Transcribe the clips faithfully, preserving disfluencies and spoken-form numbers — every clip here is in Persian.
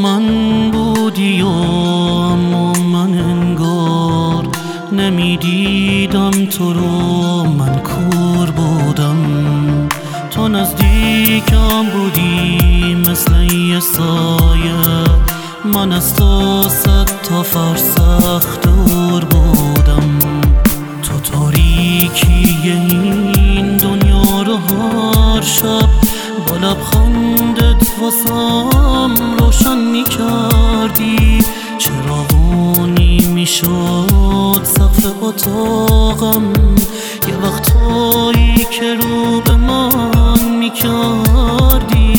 من بودی و اما من انگار نمیدیدم تو رو، من کور بودم. تو نزدیکم بودی مثل یه سایه، من از تو صد تا فرسخ دور بودم. تو تاریکی این دنیا رو هر شب با لبخندت واسم روشن میکردی. چراغونی میشد سقف اتاقم یه وقتایی که رو به من میکردی.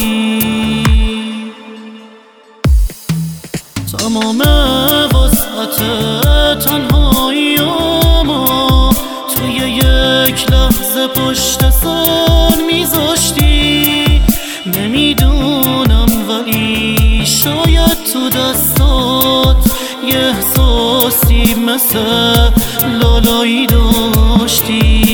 تمام وسعت تنهاییامو توی یک لحظه پشت سر میذاشتی. نمیدونم ولی شاید تو دستات یه احساسی مثل لالایی داشتی.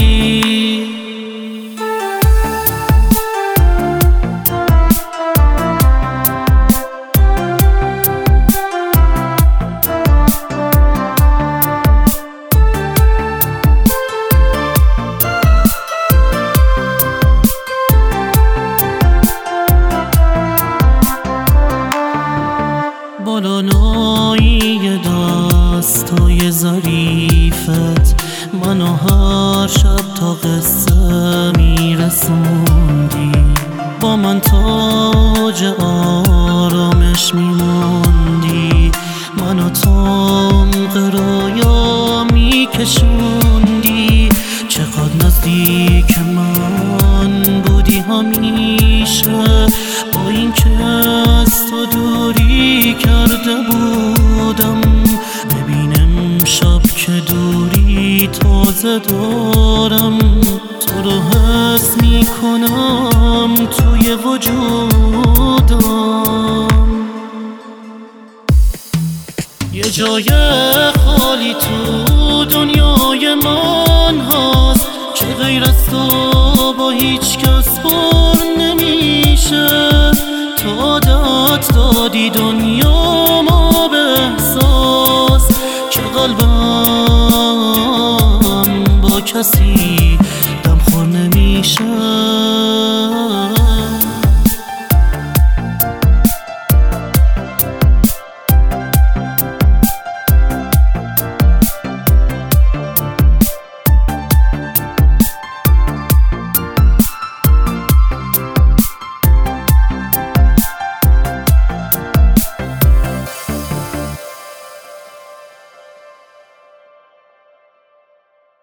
بالانایی دستای ظریفت منو هر شب تا قصه میرسوندی. با من تاج آرامش میموندی، منو تمق رویا میکشوندی. چقدر نزدیک من بودی همیشه، با این که از تو دوری کرده بودم. ببینم شب که دوری تازه دارم، تو رو حس میکنم توی وجودم. یه جای خالی تو دنیای من هست که غیر از تو با هیچ کس پر نمیشه. تو عادت دادی دنیا ما به احساس که قلبم با کسی دمخور نمیشه.